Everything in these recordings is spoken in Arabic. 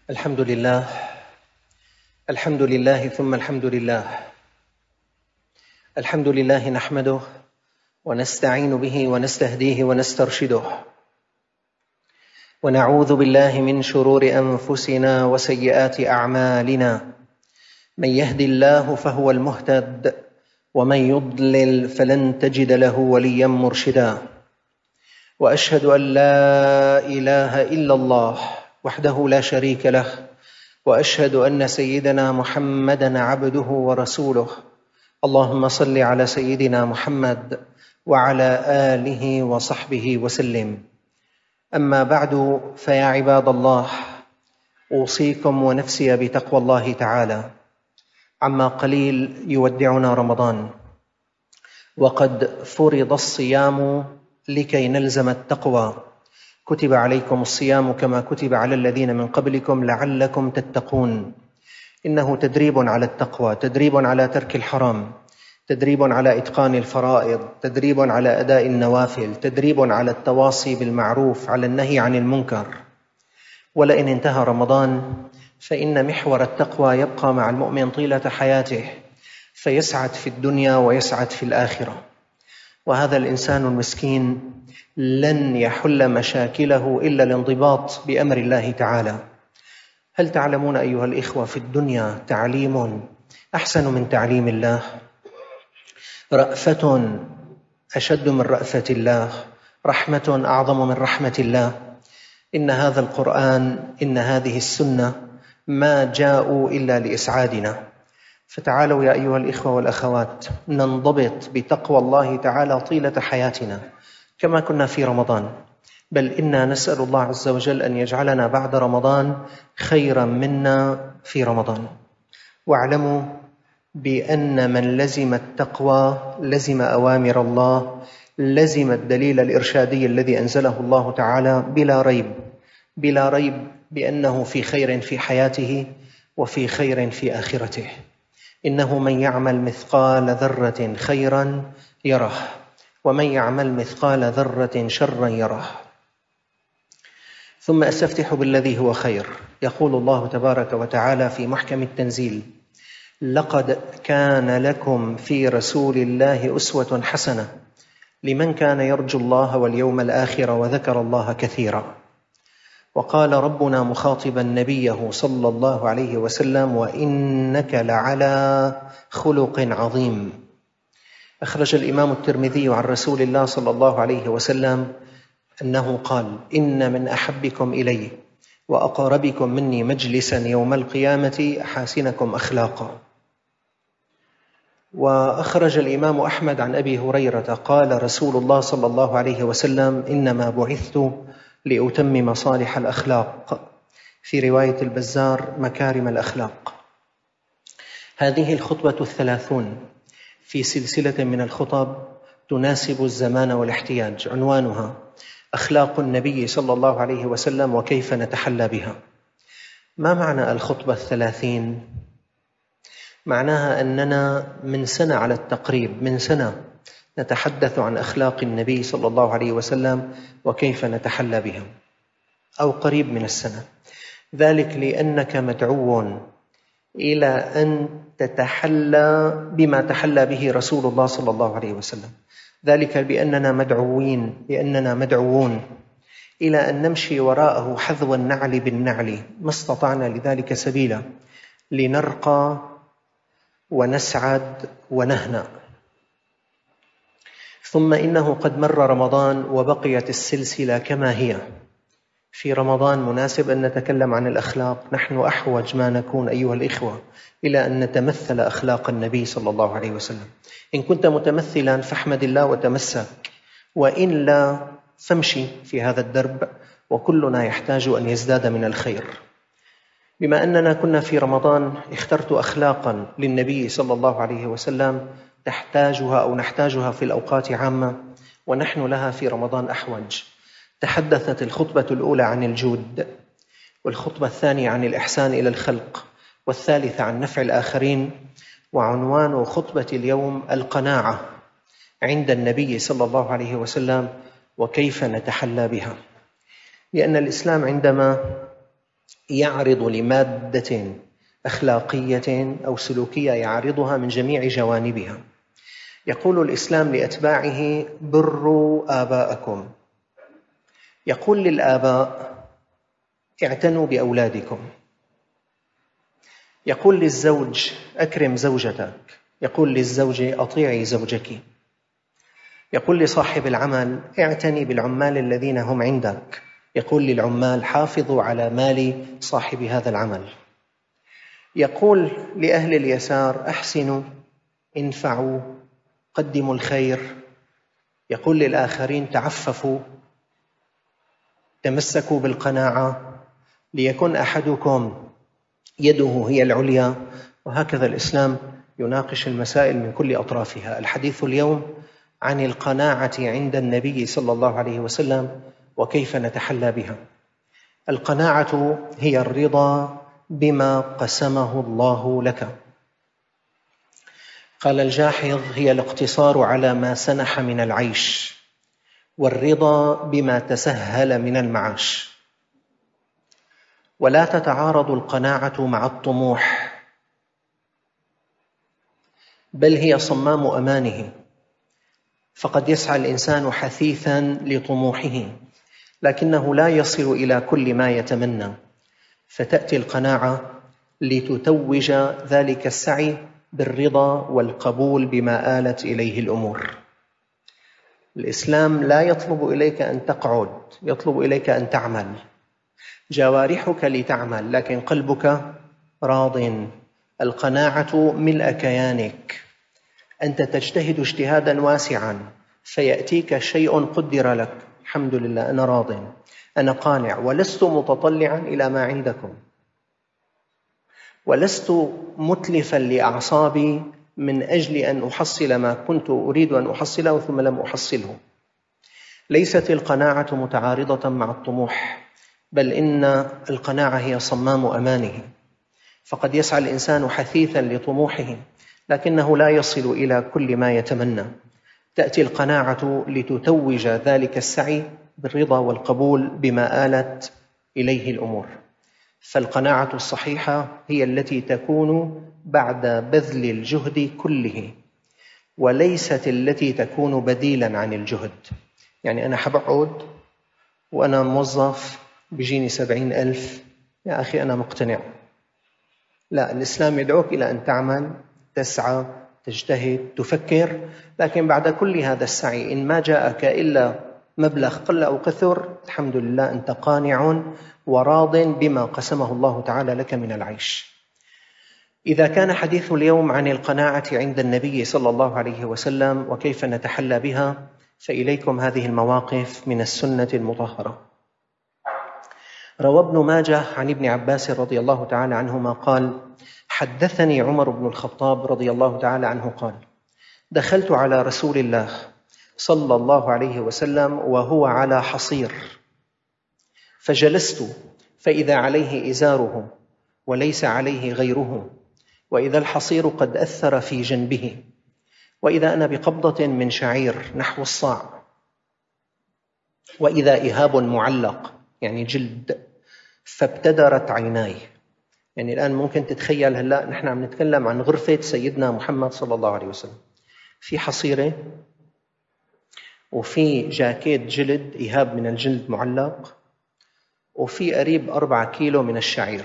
الحمد لله الحمد لله ثم الحمد لله. الحمد لله نحمده ونستعين به ونستهديه ونسترشده، ونعوذ بالله من شرور أنفسنا وسيئات أعمالنا. من يهد الله فهو المهتد، ومن يضلل فلن تجد له وليا مرشدا. وأشهد أن لا إله إلا الله وحده لا شريك له، وأشهد أن سيدنا محمدًا عبده ورسوله. اللهم صل على سيدنا محمد وعلى آله وصحبه وسلم. أما بعد، فيا عباد الله، أوصيكم ونفسي بتقوى الله تعالى. عما قليل يودعنا رمضان، وقد فرض الصيام لكي نلزم التقوى. كتب عليكم الصيام كما كتب على الذين من قبلكم لعلكم تتقون. إنه تدريب على التقوى، تدريب على ترك الحرام، تدريب على إتقان الفرائض، تدريب على أداء النوافل، تدريب على التواصي بالمعروف، على النهي عن المنكر. ولئن انتهى رمضان فإن محور التقوى يبقى مع المؤمن طيلة حياته، فيسعد في الدنيا ويسعد في الآخرة. وهذا الإنسان المسكين لن يحل مشاكله إلا الانضباط بأمر الله تعالى. هل تعلمون أيها الإخوة، في الدنيا تعليم أحسن من تعليم الله، رأفة أشد من رأفة الله، رحمة أعظم من رحمة الله. إن هذا القرآن، إن هذه السنة ما جاءوا إلا لإسعادنا. فتعالوا يا أيها الإخوة والأخوات ننضبط بتقوى الله تعالى طيلة حياتنا كما كنا في رمضان، بل إنا نسأل الله عز وجل أن يجعلنا بعد رمضان خيرا منا في رمضان. واعلموا بأن من لزم التقوى لزم أوامر الله، لزم الدليل الإرشادي الذي أنزله الله تعالى بلا ريب بأنه في خير في حياته وفي خير في آخرته. إنه من يعمل مثقال ذرة خيرا يره، ومن يعمل مثقال ذرة شرا يره. ثم أستفتح بالذي هو خير. يقول الله تبارك وتعالى في محكم التنزيل: لقد كان لكم في رسول الله أسوة حسنة لمن كان يرجو الله واليوم الآخر وذكر الله كثيرا. وقال ربنا مخاطبا نبيه صلى الله عليه وسلم: وإنك لعلى خلق عظيم. أخرج الإمام الترمذي عن رسول الله صلى الله عليه وسلم أنه قال: إن من أحبكم إلي وأقربكم مني مجلسا يوم القيامة أحاسنكم أخلاقا. وأخرج الإمام أحمد عن أبي هريرة قال رسول الله صلى الله عليه وسلم: إنما بعثت لأتمم صالح الأخلاق، في رواية البزار مكارم الأخلاق. هذه الخطبة 30 في سلسلة من الخطب تناسب الزمان والاحتياج. عنوانها: أخلاق النبي صلى الله عليه وسلم وكيف نتحلى بها. ما معنى الخطبة 30؟ معناها أننا من سنة على التقريب، من سنة نتحدث عن أخلاق النبي صلى الله عليه وسلم وكيف نتحلى بها، أو قريب من السنة. ذلك لأنك مدعو إلى أن تتحلى بما تحلى به رسول الله صلى الله عليه وسلم. ذلك بأننا مدعوون إلى أن نمشي وراءه حذو النعل بالنعل ما استطعنا لذلك سبيلا، لنرقى ونسعد ونهنأ. ثم إنه قد مر رمضان وبقيت السلسلة كما هي. في رمضان مناسب أن نتكلم عن الأخلاق. نحن أحوج ما نكون أيها الإخوة إلى أن نتمثل أخلاق النبي صلى الله عليه وسلم. إن كنت متمثلا فاحمد الله وتمسك، وإلا فامشي في هذا الدرب، وكلنا يحتاج أن يزداد من الخير. بما أننا كنا في رمضان اخترت أخلاقا للنبي صلى الله عليه وسلم نحتاجها في الأوقات عامة، ونحن لها في رمضان أحوج. تحدثت الخطبة الأولى عن الجود، والخطبة الثانية عن الإحسان إلى الخلق، والثالثة عن نفع الآخرين. وعنوان خطبة اليوم القناعة عند النبي صلى الله عليه وسلم وكيف نتحلى بها. لأن الإسلام عندما يعرض لمادة أخلاقية أو سلوكية يعرضها من جميع جوانبها. يقول الإسلام لأتباعه: بروا آباءكم. يقول للآباء: اعتنوا بأولادكم. يقول للزوج: أكرم زوجتك. يقول للزوجة: أطيعي زوجك. يقول لصاحب العمل: اعتني بالعمال الذين هم عندك. يقول للعمال: حافظوا على مال صاحب هذا العمل. يقول لأهل اليسار: أحسنوا، انفعوا، قدموا الخير. يقول للآخرين: تعففوا، تمسكوا بالقناعة، ليكن أحدكم يده هي العليا. وهكذا الإسلام يناقش المسائل من كل أطرافها. الحديث اليوم عن القناعة عند النبي صلى الله عليه وسلم وكيف نتحلى بها. القناعة هي الرضا بما قسمه الله لك. قال الجاحظ: هي الاقتصار على ما سنح من العيش، والرضا بما تسهل من المعاش. ولا تتعارض القناعة مع الطموح، بل هي صمام أمانه. فقد يسعى الإنسان حثيثا لطموحه، لكنه لا يصل إلى كل ما يتمنى، فتأتي القناعة لتتوج ذلك السعي بالرضا والقبول بما آلت إليه الأمور. الإسلام لا يطلب إليك أن تقعد، يطلب إليك أن تعمل. جوارحك لتعمل لكن قلبك راض. القناعة ملء كيانك. أنت تجتهد اجتهادا واسعا، فيأتيك شيء قدر لك: الحمد لله، أنا راض، أنا قانع، ولست متطلعا إلى ما عندكم، ولست متلفا لأعصابي من أجل أن أحصل ما كنت أريد أن أحصله ثم لم أحصله. ليست القناعة متعارضة مع الطموح، بل إن القناعة هي صمام أمانه. فقد يسعى الإنسان حثيثا لطموحه، لكنه لا يصل إلى كل ما يتمنى. تأتي القناعة لتتوج ذلك السعي بالرضا والقبول بما آلت إليه الأمور. فالقناعة الصحيحة هي التي تكون بعد بذل الجهد كله، وليست التي تكون بديلا عن الجهد. يعني أنا حبقعد وأنا موظف بيجيني 70,000، يا أخي أنا مقتنع. لا، الإسلام يدعوك إلى أن تعمل، تسعى، تجتهد، تفكر، لكن بعد كل هذا السعي إن ما جاءك إلا مبلغ قل أو كثر، الحمد لله، أنت قانع وراض بما قسمه الله تعالى لك من العيش. إذا كان حديث اليوم عن القناعة عند النبي صلى الله عليه وسلم وكيف نتحلى بها، فإليكم هذه المواقف من السنة المطهرة. روى ابن ماجه عن ابن عباس رضي الله تعالى عنهما قال: حدثني عمر بن الخطاب رضي الله تعالى عنه قال: دخلت على رسول الله صلى الله عليه وسلم وهو على حصير، فجلست فإذا عليه إزاره وليس عليه غيره، وإذا الحصير قد أثر في جنبه، وإذا أنا بقبضة من شعير نحو الصاع، وإذا إهاب معلق يعني جلد، فابتدرت عيناي. يعني الآن ممكن تتخيل هلأ نحن عم نتكلم عن غرفة سيدنا محمد صلى الله عليه وسلم، في حصيرة وفي جاكيت جلد، إهاب من الجلد معلق، وفي قريب 4 كيلو من الشعير.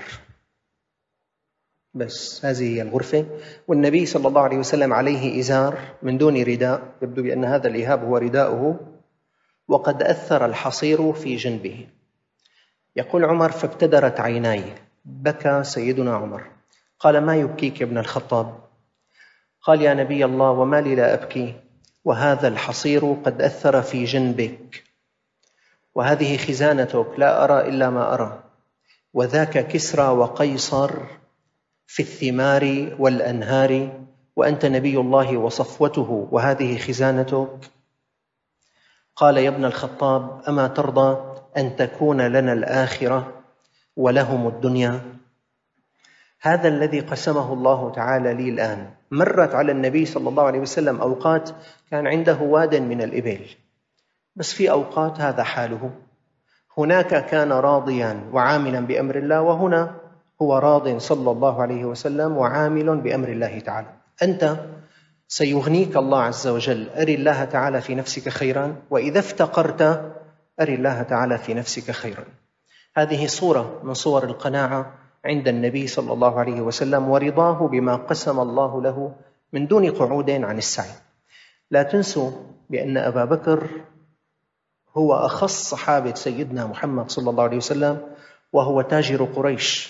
بس هذه هي الغرفة. والنبي صلى الله عليه وسلم عليه إزار من دون رداء، يبدو بأن هذا الإهاب هو رداؤه، وقد أثر الحصير في جنبه. يقول عمر: فابتدرت عيناي. بكى سيدنا عمر. قال: ما يبكيك يا ابن الخطاب؟ قال: يا نبي الله، وما لي لا أبكي، وهذا الحصير قد أثر في جنبك، وهذه خزانتك لا أرى إلا ما أرى، وذاك كسرى وقيصر في الثمار والأنهار، وأنت نبي الله وصفوته، وهذه خزانتك. قال: يا ابن الخطاب، أما ترضى أن تكون لنا الآخرة ولهم الدنيا؟ هذا الذي قسمه الله تعالى لي الآن. مرت على النبي صلى الله عليه وسلم أوقات كان عنده واد من الإبل، بس في أوقات هذا حاله، هناك كان راضيا وعاملا بأمر الله، وهنا هو راض صلى الله عليه وسلم وعامل بأمر الله تعالى. أنت سيغنيك الله عز وجل، أري الله تعالى في نفسك خيرا، وإذا افتقرت أري الله تعالى في نفسك خيرا. هذه صورة من صور القناعة عند النبي صلى الله عليه وسلم، ورضاه بما قسم الله له من دون قعود عن السعي. لا تنسوا بأن أبا بكر هو أخص صحابة سيدنا محمد صلى الله عليه وسلم، وهو تاجر قريش.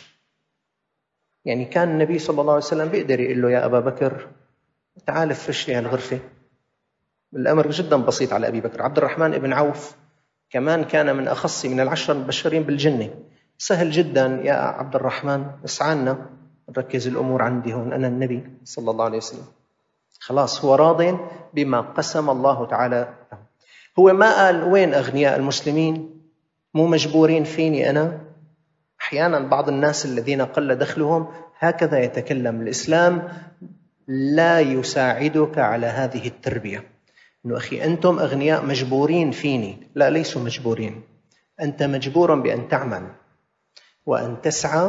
يعني كان النبي صلى الله عليه وسلم بيقدر يقول له يا أبا بكر تعال فرش لي هالغرفة، الأمر جدا بسيط على أبي بكر. عبد الرحمن بن عوف كمان كان من أخص من 10 المبشرين بالجنة، سهل جدا يا عبد الرحمن اسعانا، نركز الأمور عندي هون، أنا النبي صلى الله عليه وسلم. خلاص هو راض بما قسم الله تعالى له. هو ما قال وين أغنياء المسلمين، مو مجبورين فيني أنا. أحيانا بعض الناس الذين قل دخلهم هكذا يتكلم. الإسلام لا يساعدك على هذه التربية، إنه أخي أنتم أغنياء مجبورين فيني. لا، ليسوا مجبورين، أنت مجبور بأن تعمل وأن تسعى،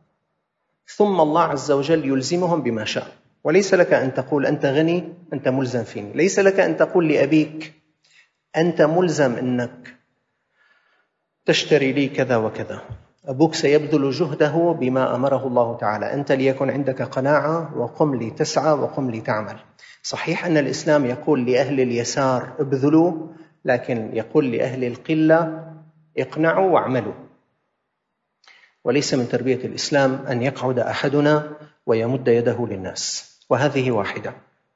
ثم الله عز وجل يلزمهم بما شاء. وليس لك أن تقول أنت غني أنت ملزم فيني، ليس لك أن تقول لأبيك أنت ملزم أنك تشتري لي كذا وكذا. أبوك سيبذل جهده بما أمره الله تعالى، أنت ليكن عندك قناعة وقم لتسعى وقم لتعمل. صحيح أن الإسلام يقول لأهل اليسار ابذلوا، لكن يقول لأهل القلة اقنعوا واعملوا. وليس من تربية الإسلام أن يقعد أحدنا ويمد يده للناس. وهذه واحدة.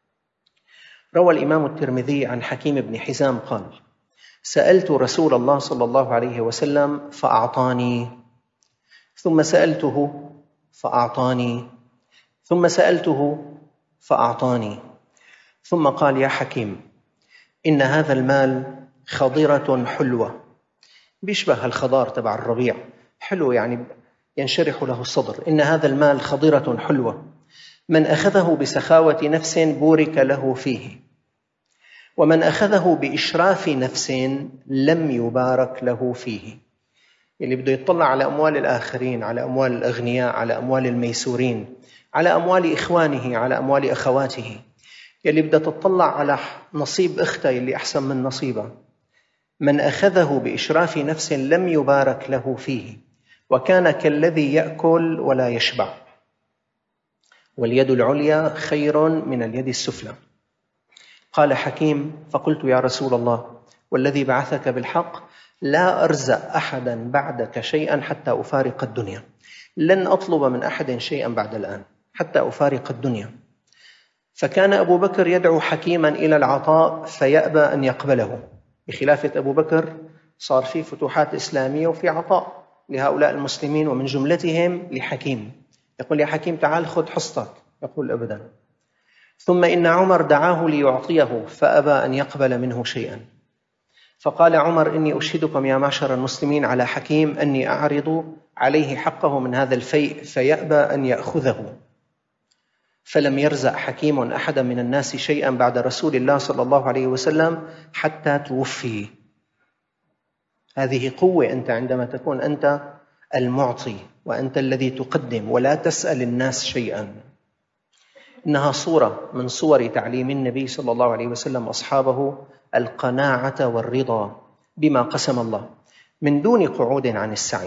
روى الإمام الترمذي عن حكيم بن حزام قال: سألت رسول الله صلى الله عليه وسلم فأعطاني، ثم سألته فأعطاني، ثم سألته فأعطاني، ثم قال: يا حكيم، إن هذا المال خضرة حلوة، بيشبه الخضار تبع الربيع، حلو يعني ينشرح له الصدر. إن هذا المال خضرة حلوة، من أخذه بسخاوة نفس بورك له فيه، ومن أخذه بإشراف نفس لم يبارك له فيه. اللي بده يطلع على أموال الآخرين، على أموال الأغنياء، على أموال الميسورين، على أموال إخوانه، على أموال أخواته، يلي بدها تطلع على نصيب أختها اللي أحسن من نصيبها، من أخذه بإشراف نفس لم يبارك له فيه، وكان كالذي يأكل ولا يشبع، واليد العليا خير من اليد السفلى. قال حكيم: فقلت يا رسول الله، والذي بعثك بالحق لا أرزق أحدا بعدك شيئا حتى أفارق الدنيا، لن أطلب من أحد شيئا بعد الآن حتى أفارق الدنيا. فكان أبو بكر يدعو حكيما إلى العطاء فيأبى أن يقبله، بخلافة أبو بكر صار في فتوحات إسلامية وفي عطاء لهؤلاء المسلمين، ومن جملتهم لحكيم. يقول: يا حكيم تعال خذ حصتك، يقول: أبدا. ثم إن عمر دعاه ليعطيه فأبى أن يقبل منه شيئا، فقال عمر: إني أشهدكم يا معشر المسلمين على حكيم أني أعرض عليه حقه من هذا الفيء فيأبى أن يأخذه. فلم يرزق حكيم أحدا من الناس شيئا بعد رسول الله صلى الله عليه وسلم حتى توفي. هذه قوة أنت عندما تكون أنت المعطي وأنت الذي تقدم ولا تسأل الناس شيئا. إنها صورة من صور تعليم النبي صلى الله عليه وسلم أصحابه القناعة والرضا بما قسم الله من دون قعود عن السعي.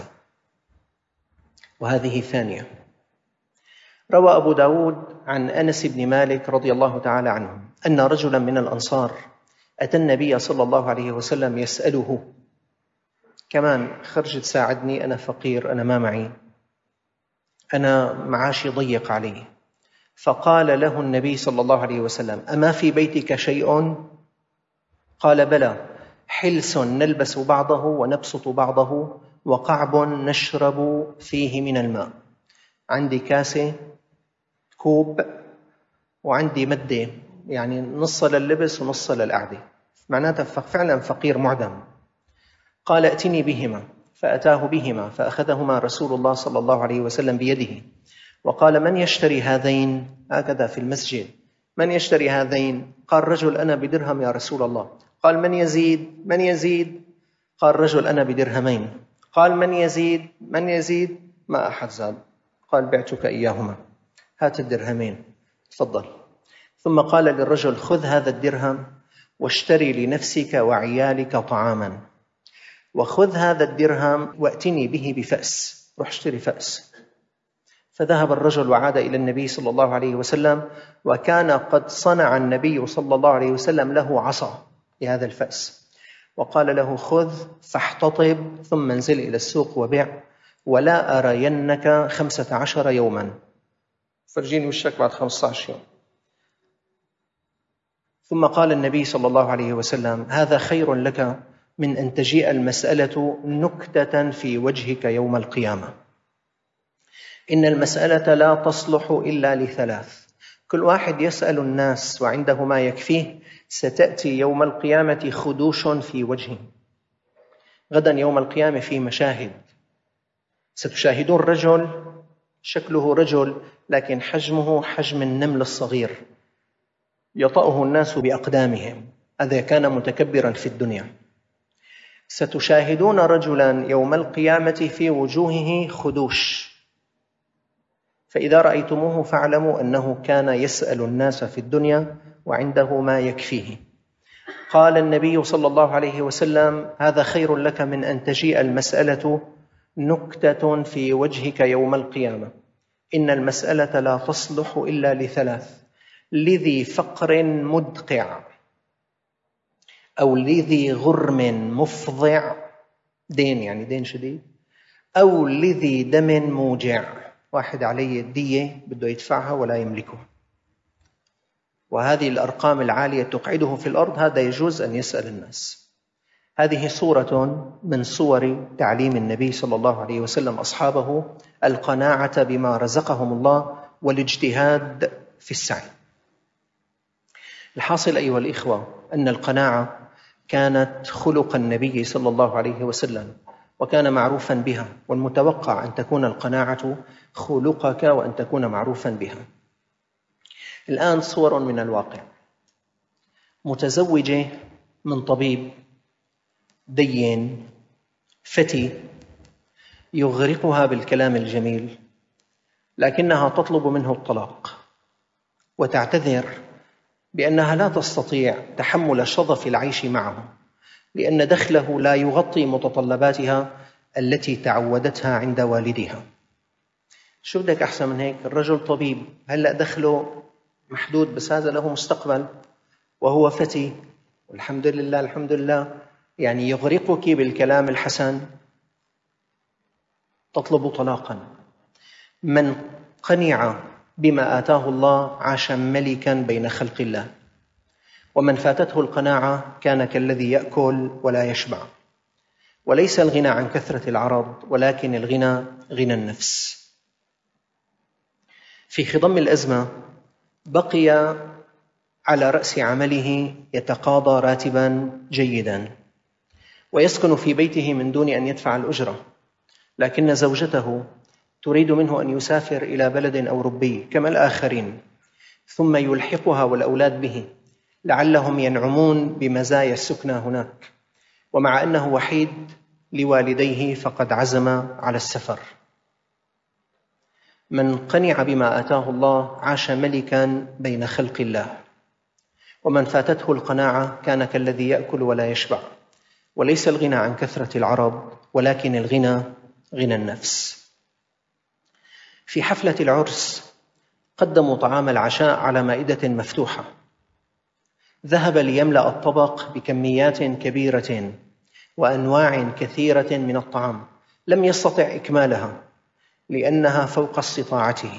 وهذه ثانية. روى أبو داود عن أنس بن مالك رضي الله تعالى عنه أن رجلا من الأنصار أتى النبي صلى الله عليه وسلم يسأله: كمان خرج تساعدني، أنا فقير، أنا ما معي، أنا معاشي ضيق علي. فقال له النبي صلى الله عليه وسلم: أما في بيتك شيء؟ قال: بلى، حلس نلبس بعضه ونبسط بعضه، وقعب نشرب فيه من الماء. عندي كاسة، كوب، وعندي مدة، يعني نص لللبس ونص للقعدة، معناتها فعلا فقير معدم. قال: ائتني بهما. فأتاه بهما فأخذهما رسول الله صلى الله عليه وسلم بيده وقال: من يشتري هذين؟ هكذا في المسجد: من يشتري هذين؟ قال رجل: أنا بدرهم يا رسول الله. قال: من يزيد؟ من يزيد؟ قال رجل: أنا بدرهمين. قال: من يزيد؟ من يزيد؟ ما أحد زاد. قال: بعتك إياهما، هات الدرهمين، تفضل. ثم قال للرجل: خذ هذا الدرهم واشتري لنفسك وعيالك طعاما، وخذ هذا الدرهم وأتني به بفأس، روح اشتري فأس. فذهب الرجل وعاد إلى النبي صلى الله عليه وسلم، وكان قد صنع النبي صلى الله عليه وسلم له عصا لهذا الفأس، وقال له: خذ فاحتطب ثم انزل إلى السوق وبيع، ولا أرينك 15 يوما، فرجيني وشك بعد 15 يوم. ثم قال النبي صلى الله عليه وسلم: هذا خير لك من أن تجيء المسألة نكتة في وجهك يوم القيامة. إن المسألة لا تصلح إلا لثلاث: كل واحد يسأل الناس وعنده ما يكفيه، ستأتي يوم القيامة خدوش في وجهه. غدا يوم القيامة في مشاهد، ستشاهدون رجل شكله رجل لكن حجمه حجم النمل الصغير، يطأه الناس بأقدامهم، هذا كان متكبرا في الدنيا. ستشاهدون رجلا يوم القيامة في وجوهه خدوش، فإذا رأيتموه فاعلموا أنه كان يسأل الناس في الدنيا وعنده ما يكفيه. قال النبي صلى الله عليه وسلم: هذا خير لك من أن تجيء المسألة نكتة في وجهك يوم القيامة. إن المسألة لا تصلح إلا لثلاث: لذي فقر مدقع، أو لذي غرم مفضع، دين يعني دين شديد، أو لذي دم موجع، واحد عليه الدية بده يدفعها ولا يملكه. وهذه الأرقام العالية تقعده في الأرض، هذا يجوز أن يسأل الناس. هذه صورة من صور تعليم النبي صلى الله عليه وسلم أصحابه القناعة بما رزقهم الله والاجتهاد في السعي. الحاصل أيها الإخوة أن القناعة كانت خلق النبي صلى الله عليه وسلم، وكان معروفا بها، والمتوقع أن تكون القناعة خلقك وأن تكون معروفا بها. الآن صور من الواقع: متزوجة من طبيب دين فتي يغرقها بالكلام الجميل، لكنها تطلب منه الطلاق وتعتذر بأنها لا تستطيع تحمل شظف العيش معه، لأن دخله لا يغطي متطلباتها التي تعودتها عند والدها. شو بدك أحسن من هيك؟ الرجل طبيب، هلأ دخله محدود بس هذا له مستقبل، وهو فتي، والحمد لله الحمد لله، يعني يغرقك بالكلام الحسن، تطلب طلاقا. من قنع بما آتاه الله عاش ملكا بين خلق الله، ومن فاتته القناعة كان كالذي يأكل ولا يشبع. وليس الغنى عن كثرة العرض، ولكن الغنى غنى النفس. في خضم الأزمة بقي على رأس عمله يتقاضى راتبا جيدا، ويسكن في بيته من دون أن يدفع الأجرة، لكن زوجته تريد منه أن يسافر إلى بلد أوروبي كما الآخرين، ثم يلحقها والأولاد به لعلهم ينعمون بمزايا السكنى هناك، ومع أنه وحيد لوالديه فقد عزم على السفر. من قنع بما آتاه الله عاش ملكا بين خلق الله، ومن فاتته القناعة كان كالذي يأكل ولا يشبع. وليس الغنى عن كثرة العرض، ولكن الغنى غنى النفس. في حفلة العرس قدموا طعام العشاء على مائدة مفتوحة، ذهب ليملأ الطبق بكميات كبيرة وأنواع كثيرة من الطعام، لم يستطع إكمالها لأنها فوق استطاعته،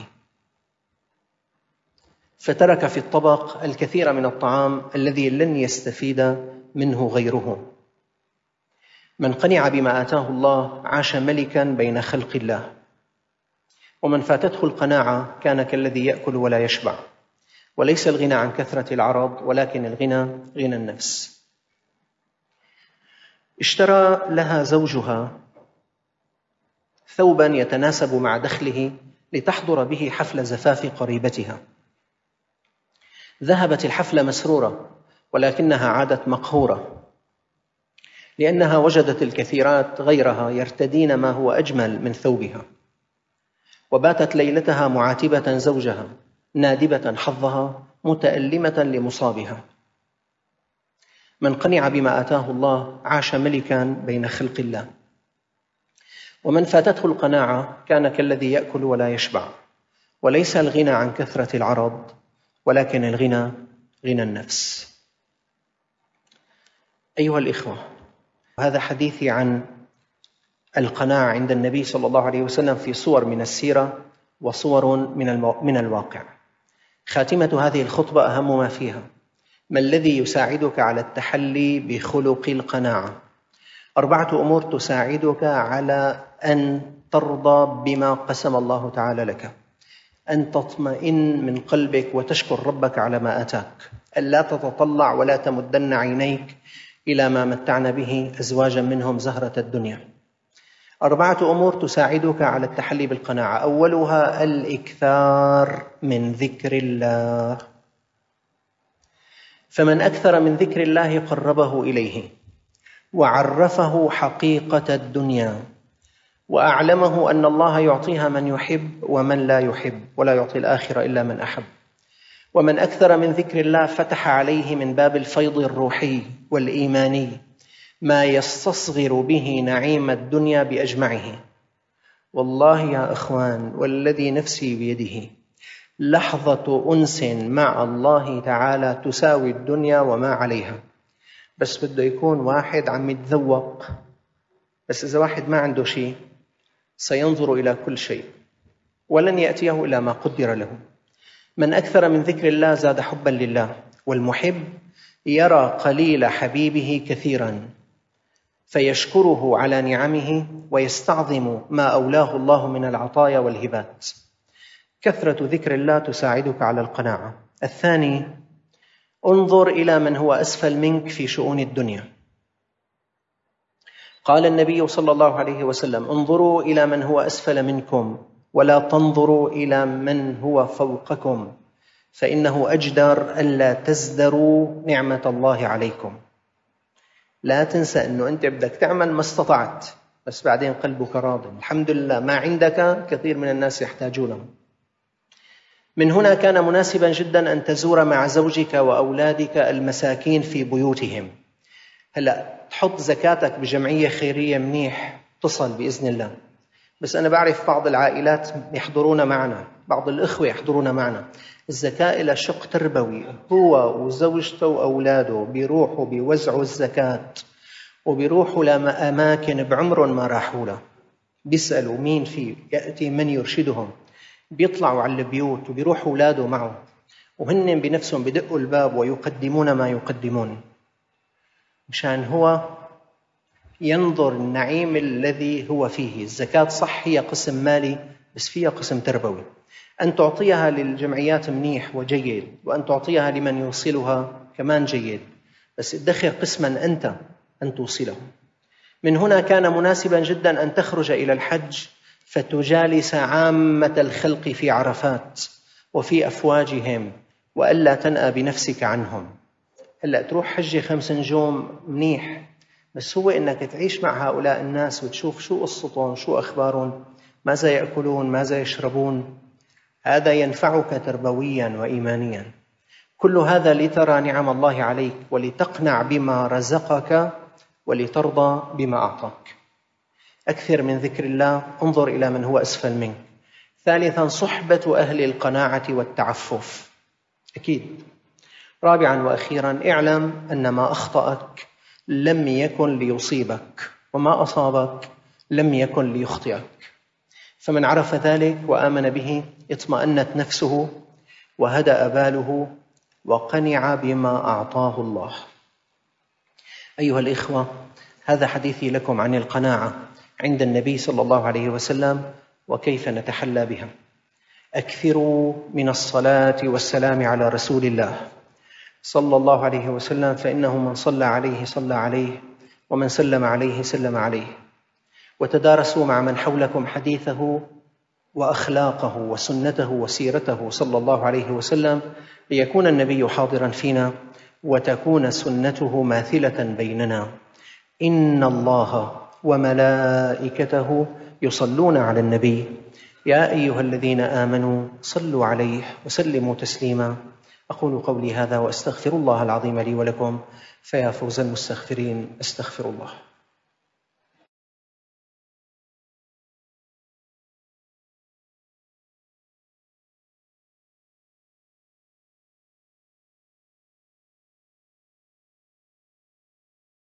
فترك في الطبق الكثير من الطعام الذي لن يستفيد منه غيره. من قنع بما آتاه الله عاش ملكا بين خلق الله، ومن فاتته القناعة كان كالذي يأكل ولا يشبع. وليس الغنى عن كثرة العرض، ولكن الغنى غنى النفس. اشترى لها زوجها ثوبا يتناسب مع دخله لتحضر به حفل زفاف قريبتها. ذهبت الحفلة مسرورة، ولكنها عادت مقهورة، لأنها وجدت الكثيرات غيرها يرتدين ما هو أجمل من ثوبها، وباتت ليلتها معاتبة زوجها، نادبة حظها، متألمة لمصابها. من قنع بما آتاه الله عاش ملكا بين خلق الله، ومن فاتته القناعة كان كالذي يأكل ولا يشبع. وليس الغنى عن كثرة العرض، ولكن الغنى غنى النفس. أيها الإخوة، هذا حديثي عن القناعة عند النبي صلى الله عليه وسلم في صور من السيرة وصور من الواقع. خاتمة هذه الخطبة أهم ما فيها: ما الذي يساعدك على التحلي بخلق القناعة؟ 4 أمور تساعدك على أن ترضى بما قسم الله تعالى لك: أن تطمئن من قلبك وتشكر ربك على ما آتاك، ألا تتطلع ولا تمدن عينيك إلى ما متعنا به أزواجا منهم زهرة الدنيا. 4 أمور تساعدك على التحلي بالقناعة: أولها الإكثار من ذكر الله، فمن أكثر من ذكر الله قربه إليه، وعرفه حقيقة الدنيا، وأعلمه أن الله يعطيها من يحب ومن لا يحب، ولا يعطي الآخرة إلا من أحب. ومن أكثر من ذكر الله فتح عليه من باب الفيض الروحي والإيماني ما يستصغر به نعيم الدنيا بأجمعه. والله يا أخوان، والذي نفسي بيده، لحظة أنس مع الله تعالى تساوي الدنيا وما عليها. بس بده يكون واحد عم يتذوق. بس إذا واحد ما عنده شيء سينظر إلى كل شيء ولن يأتيه إلا ما قدر له. من أكثر من ذكر الله زاد حبا لله، والمحب يرى قليل حبيبه كثيرا فيشكره على نعمه ويستعظم ما أولاه الله من العطايا والهبات. كثرة ذكر الله تساعدك على القناعة. الثاني: انظر إلى من هو أسفل منك في شؤون الدنيا. قال النبي صلى الله عليه وسلم: انظروا إلى من هو أسفل منكم ولا تنظروا إلى من هو فوقكم، فإنه أجدر ألا تزدروا نعمة الله عليكم. لا تنسى أنه أنت بدك تعمل ما استطعت، بس بعدين قلبك راض، الحمد لله ما عندك كثير من الناس يحتاجونه. من هنا كان مناسبا جدا أن تزور مع زوجك وأولادك المساكين في بيوتهم. هلأ تحط زكاتك بجمعية خيرية منيح، تصل بإذن الله. بس أنا بعرف بعض العائلات يحضرون معنا، بعض الإخوة يحضرون معنا. الزكاة إلى شق تربوي، هو وزوجته وأولاده بيروحوا بيوزعوا الزكاة، وبيروحوا لأماكن بعمر ما راحوا له، بيسألوا مين فيه، يأتي من يرشدهم، بيطلعوا على البيوت وبيروحوا أولاده معه، وهن بنفسهم بدقوا الباب ويقدمون ما يقدمون مشان هو ينظر النعيم الذي هو فيه. الزكاة صح هي قسم مالي، بس فيها قسم تربوي. أن تعطيها للجمعيات منيح وجيد، وأن تعطيها لمن يوصلها كمان جيد، بس ادخر قسما أنت أن توصله. من هنا كان مناسبا جدا أن تخرج إلى الحج فتجالس عامة الخلق في عرفات وفي أفواجهم، وألا تنأى بنفسك عنهم. هلأ تروح حج 5 نجوم منيح، بس هو إنك تعيش مع هؤلاء الناس وتشوف شو قصتهم، شو أخبارهم، ماذا يأكلون، ماذا يشربون. هذا ينفعك تربويا وإيمانيا. كل هذا لترى نعم الله عليك، ولتقنع بما رزقك، ولترضى بما أعطاك. أكثر من ذكر الله، انظر إلى من هو أسفل منك. ثالثا: صحبة أهل القناعة والتعفف. أكيد. رابعا وأخيرا: اعلم أن ما أخطأك لم يكن ليصيبك، وما أصابك لم يكن ليخطئك. فمن عرف ذلك وآمن به اطمأنت نفسه وهدأ باله وقنع بما أعطاه الله. أيها الإخوة، هذا حديثي لكم عن القناعة عند النبي صلى الله عليه وسلم وكيف نتحلى بها. أكثروا من الصلاة والسلام على رسول الله صلى الله عليه وسلم، فإنه من صلى عليه صلى عليه، ومن سلم عليه سلم عليه. وتدارسوا مع من حولكم حديثه وأخلاقه وسنته وسيرته صلى الله عليه وسلم، ليكون النبي حاضرا فينا وتكون سنته ماثلة بيننا. إن الله وملائكته يصلون على النبي يا أيها الذين آمنوا صلوا عليه وسلموا تسليما. أقول قولي هذا وأستغفر الله العظيم لي ولكم، فيا فوز المستغفرين. أستغفر الله.